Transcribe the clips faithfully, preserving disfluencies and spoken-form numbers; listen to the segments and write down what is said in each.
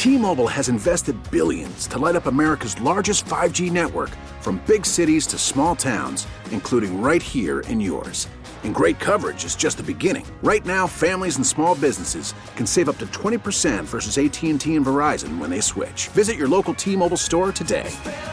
T-Mobile has invested billions to light up America's largest five G network, from big cities to small towns, including right here in yours. And great coverage is just the beginning. Right now, families and small businesses can save up to twenty percent versus A T and T and Verizon when they switch. Visit your local T-Mobile store today.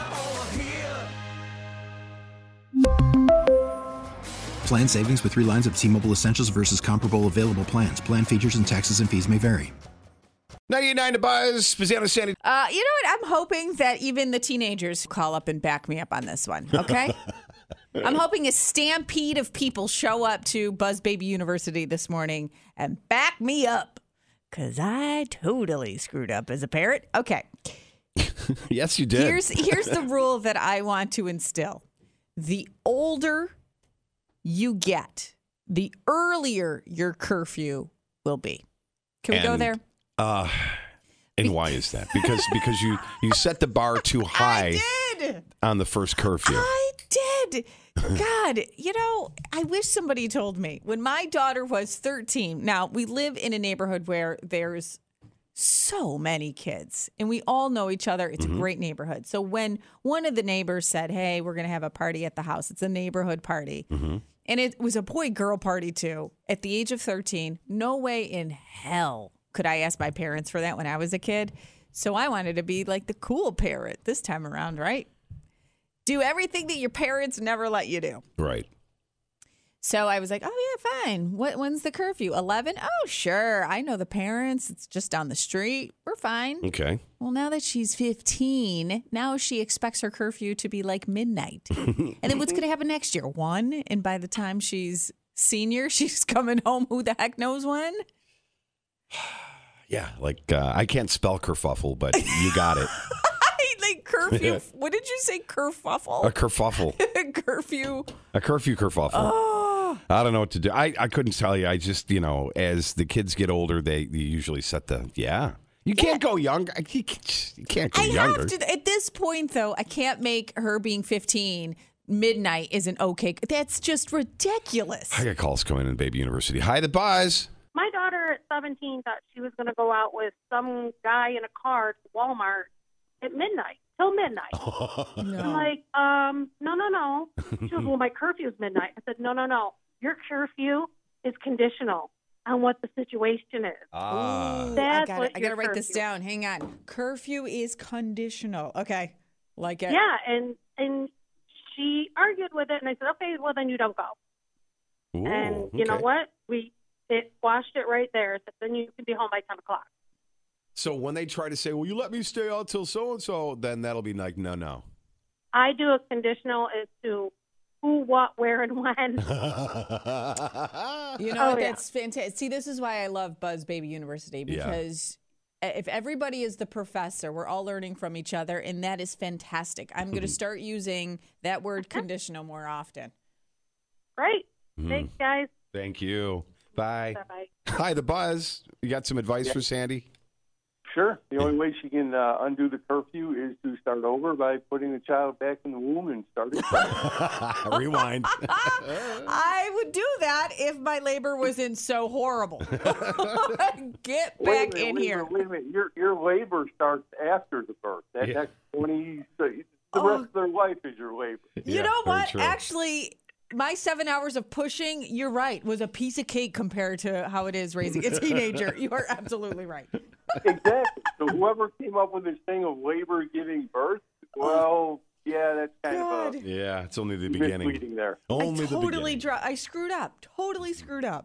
Plan savings with three lines of T-Mobile Essentials versus comparable available plans. Plan features and taxes and fees may vary. ninety-nine to Buzz, Pizzano Sandy. Uh, you know what? I'm hoping that even the teenagers call up and back me up on this one, okay? I'm hoping a stampede of people show up to Buzz Baby University this morning and back me up, because I totally screwed up as a parent. Okay. Yes, you did. Here's, here's the rule that I want to instill. The older you get, the earlier your curfew will be. Can we and, go there? Uh, and why is that? Because because you, you set the bar too high I did. on the first curfew. I did. God, you know, I wish somebody told me. When my daughter was thirteen, now we live in a neighborhood where there's so many kids and we all know each other. It's mm-hmm. a great neighborhood. So when one of the neighbors said, hey, we're going to have a party at the house, it's a neighborhood party. Mm-hmm. And it was a boy-girl party, too. At the age of thirteen, no way in hell could I ask my parents for that when I was a kid. So I wanted to be like the cool parent this time around, right? Do everything that your parents never let you do. Right. So I was like, oh, yeah, fine. What? When's the curfew? eleven? Oh, sure. I know the parents. It's just down the street. We're fine. Okay. Well, now that she's fifteen, now she expects her curfew to be like midnight. And then what's going to happen next year? One? And by the time she's senior, she's coming home who the heck knows when? Yeah, like uh, I can't spell kerfuffle, but you got it. Like curfew. What did you say? Kerfuffle? A kerfuffle. Curfew. A curfew kerfuffle. Oh. I don't know what to do. I, I couldn't tell you. I just, you know, as the kids get older, they, they usually set the, yeah. You can't yeah. go younger. You can't go I younger. Have to, at this point, though, I can't make her being fifteen midnight isn't okay. That's just ridiculous. I got calls coming in Baby University. Hi, the Buzz. My daughter at seventeen thought she was going to go out with some guy in a car to Walmart at midnight, till midnight. Oh, no. I'm like, um, no, no, no. She goes, well, my curfew is midnight. I said, no, no, no. Your curfew is conditional on what the situation is. Ah. Ooh, That's I got what I got to write curfew. this down. Hang on. Curfew is conditional. Okay. Like it. Yeah, and and she argued with it, and I said, okay, well, then you don't go. Ooh, and you okay. know what? We it squashed it right there. Said, then you can be home by ten o'clock. So when they try to say, well, you let me stay out till so-and-so, then that'll be like, no, no. I do a conditional as to who, what, where, and when. You know, Oh, that's fantastic. See, this is why I love Buzz Baby University, because yeah. if everybody is the professor, we're all learning from each other, and that is fantastic. I'm going to start using that word conditional more often. Great. Mm. Thanks, guys. Thank you. Bye. Bye-bye. Hi, the Buzz. You got some advice Yeah. for Sandy? Sure. The only way she can uh, undo the curfew is to start over by putting the child back in the womb and starting. Rewind. I would do that if my labor wasn't so horrible. Get Wait a back minute, in wait a here. minute, Wait a minute. Your your labor starts after the birth. That, Yeah. That's twenty. The Oh. rest of their life is your labor. You Yeah, know very what? true. Actually, my seven hours of pushing, you're right, was a piece of cake compared to how it is raising a teenager. You are absolutely right. Exactly. So whoever came up with this thing of labor giving birth, well, yeah, that's kind God. of Yeah, it's only the a beginning. misleading there. Only I the totally beginning. dro- I screwed up. Totally screwed up.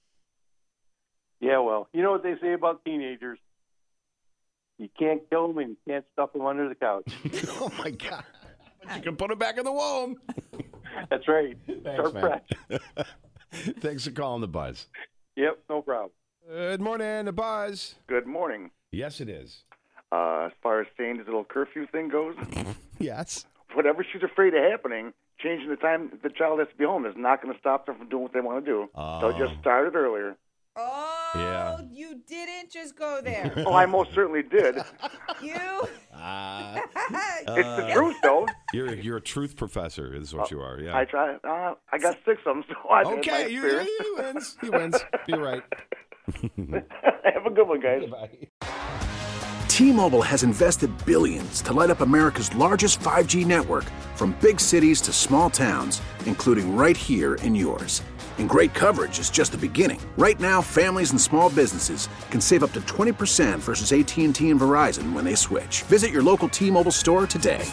Yeah, well, you know what they say about teenagers? You can't kill them and you can't stuff them under the couch. Oh, my God. But you can put him back in the womb. That's right. Thanks, Start man. fresh. Thanks for calling the Buzz. Yep, no problem. Good morning, the Buzz. Good morning. Yes, it is. Uh, as far as Sandy's little curfew thing goes, Yes. whatever she's afraid of happening, changing the time the child has to be home is not going to stop them from doing what they want to do. Oh. They'll just start it earlier. Oh, Yeah. you didn't just go there. Oh, I most certainly did. You. Uh, It's the truth, though. you're you're a truth professor, is what you are. Yeah. I try. Uh, I got six of them, so I think Okay, you, you, he wins. He wins. You're right. Have a good one, guys. Bye. T-Mobile has invested billions to light up America's largest five G network, from big cities to small towns, including right here in yours. And great coverage is just the beginning. Right now, families and small businesses can save up to twenty percent versus A T and T and Verizon when they switch. Visit your local T-Mobile store today.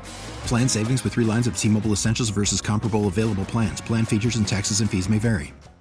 Plan savings with three lines of T-Mobile Essentials versus comparable available plans. Plan features and taxes and fees may vary.